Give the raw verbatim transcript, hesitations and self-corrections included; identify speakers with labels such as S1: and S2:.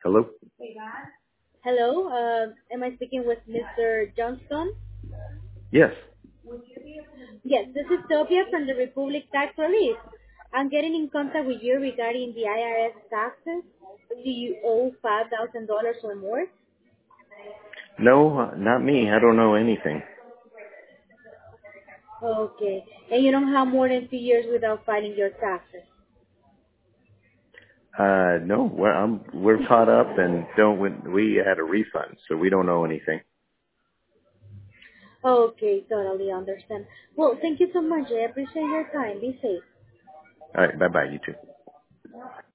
S1: Hello?
S2: Hello, uh, am I speaking with Mister Johnston?
S1: Yes.
S2: Yes, this is Sophia from the Republic Tax Relief. I'm getting in contact with you regarding the I R S taxes. Do you owe five thousand dollars or more?
S1: No, uh, not me. I don't know anything.
S2: Okay, and you don't have more than two years without filing your taxes.
S1: Uh, no, we're, I'm, we're caught up and don't, we we had a refund, so we don't know anything.
S2: Okay, totally understand. Well, thank you so much. I appreciate your time. Be safe.
S1: All right, bye-bye, you too.